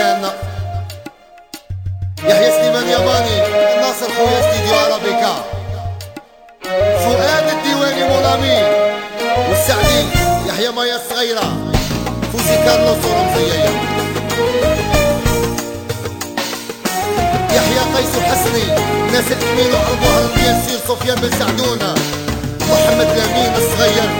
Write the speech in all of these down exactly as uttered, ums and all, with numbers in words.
سليمان، يحيى سليمان ياباني، ناصر خويا ستيديو عربيكا، فؤاد الديواني مولامي، والسعدي يحيى مايا الصغيرة، فوزي كارلوس ورمزية، يحيى قيس وحسني، ناس الأمين وعرضوها الياسير، سفيان بن سعدونة، محمد الأمين الصغير.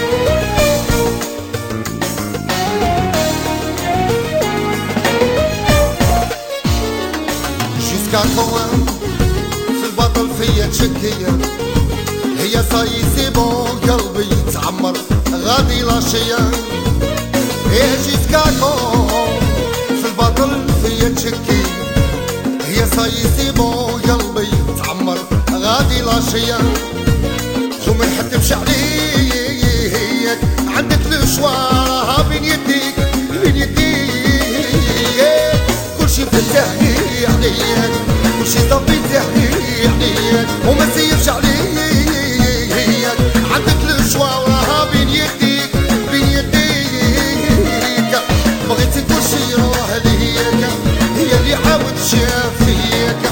كاتوان في البطل فيا تشكية، هي صاي سي بون قلبي يتعمر غادي لاشية، هي جيسكاكو في البطل فيا تشكية، هي صاي سي بون قلبي يتعمر غادي لاشية، ومن حد بشعليك عندك الشوارع بين يديك بين يديك، كل شي فتحني عليك، كل شي ظبيت عليك، وما سيبش عليك، عندك الشوارع بين يديك بين يديك، بغيت كل شي يروح ليك، هي اللي عاود شاف فيك.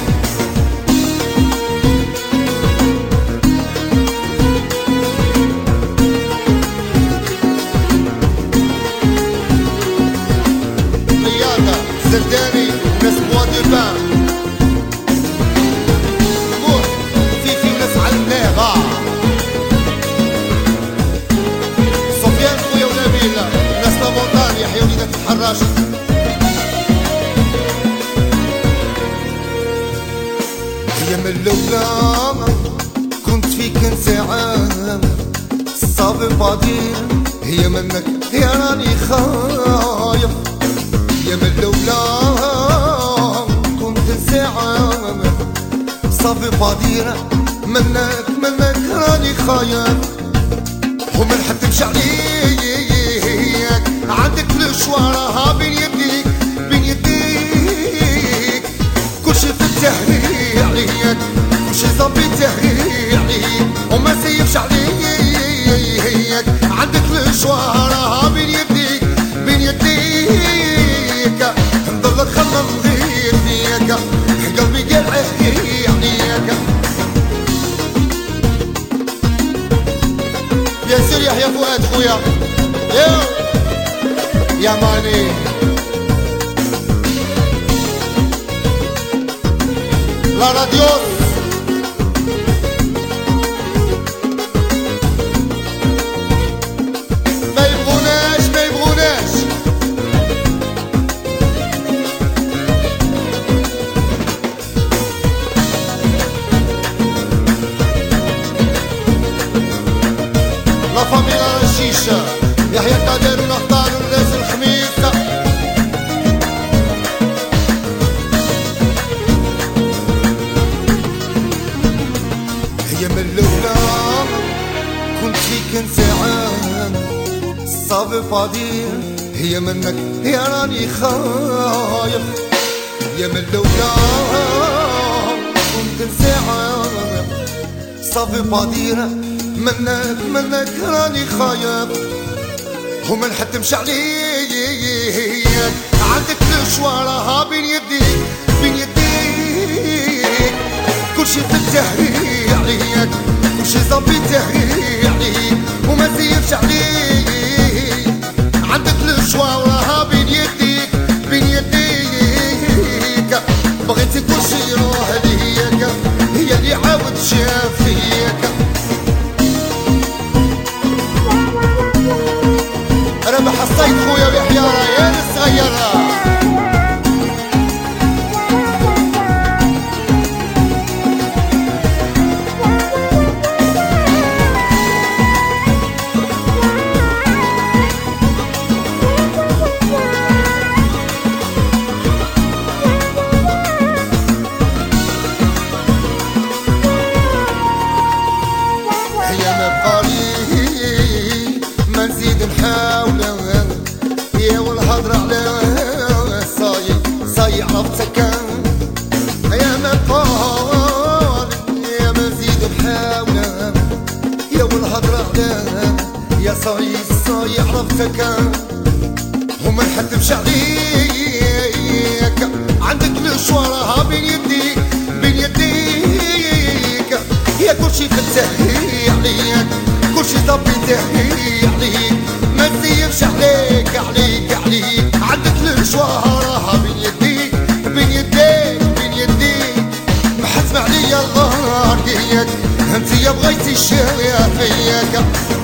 رياضة زرداني ناس بوا دو بان، قول فيفي وناس علمناها، سفيان خويا ونبيل ناس لامونتان، يحيى وليدات الحراش. هي من الاولى كنت فيك نساعة صافي بادير، هي منك يا راني خايف، هي من الاولى كنت نساعة صافي بادير، منك منك راني خايف، ومن حد مش عليك عندك الشوارع بين يديك بين يديك، كل شي فتح عليك، كل شي ظبيت عليك، وما سيبش عليك، عندك الشوارع بين يديك بين يديك، نضلك خمم غير فيك، قلبي قال عليك. يا سير يحيى فؤاد خويا يو يا ماني، لا راديوس ما يبغوناش ما يبغوناش، لا فاميلا رشيشة، يحيى قادر ونختار الناس الخميس. هي من الاولى كنت فيك نساعة صافي فاضير، هي منك يا راني خايف، هي من الاولى كنت نساعة صافي فاضير، منك منك راني خايف، ومن حد مش عليك عندك الشوارع بين يديك بين يديك، كل شي فتح عليك، كل شي ظبيت عليك، وما زيفش عليك، عندك الشوارع بين يديك بين يديك، بغيت كل شي يروح ليك، هي اللي عاود شاف فيك. ربح الصيد خويا ويحيى ريان الصغيرة، هي مبقالي ما نزيد نحاول، يا والهضرة على صاي صاي عرفتك، يا مبقالي يا ما نزيد نحاول، يا والهضرة على يا صاي صاي عرفتك، وما نحدمش عليك عندك الشوارع بين يديك بين يديك، يا كلشي فتحي عليك كلشي صبي تحي عليك، ما نسيبش عليك عليك عليك. عندك الشوارع بين يديك بين يديك بين يديك، محسم عليا الله رقيك، انت يا بغيتي الشاوية فيك.